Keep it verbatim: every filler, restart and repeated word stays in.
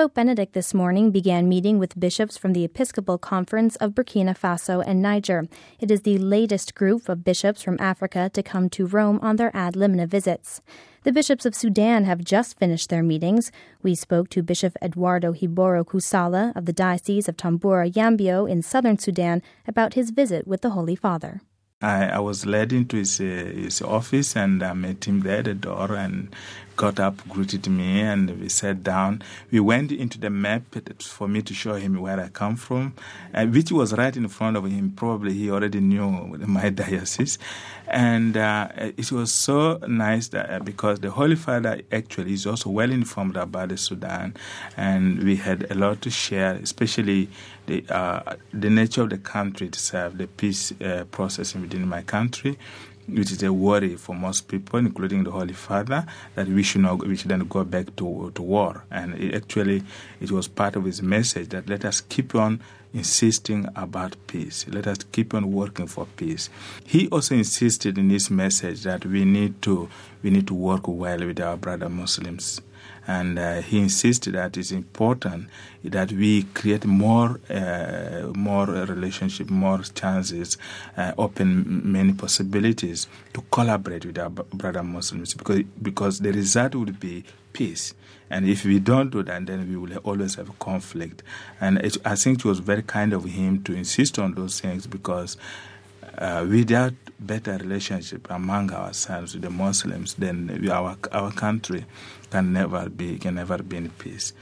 Pope Benedict this morning began meeting with bishops from the Episcopal Conference of Burkina Faso and Niger. It is the latest group of bishops from Africa to come to Rome on their ad limina visits. The bishops of Sudan have just finished their meetings. We spoke to Bishop Eduardo Hiboro Kusala of the Diocese of Tambora-Yambio in southern Sudan about his visit with the Holy Father. I, I was led into his, uh, his office and I met him there at the door and got up, greeted me, and we sat down. We went into the map for me to show him where I come from, uh, which was right in front of him. Probably he already knew my diocese. And uh, it was so nice that, uh, because the Holy Father actually is also well informed about the Sudan, and we had a lot to share, especially the uh, the nature of the country itself, the peace uh, process within my country, which is a worry for most people, including the Holy Father, that we should not, we shouldn't go back to to war. And it actually, it was part of his message that let us keep on insisting about peace. Let us keep on working for peace. He also insisted in his message that we need to we need to work well with our brother Muslims. And uh, he insisted that it's important that we create more, uh, more relationship, more chances, uh, open many possibilities to collaborate with our brother Muslims, because because the result would be peace. And if we don't do that, then we will always have conflict. And it, I think it was very kind of him to insist on those things, because uh, without better relationship among ourselves, the Muslims, then we, our our country can never be can never be in peace.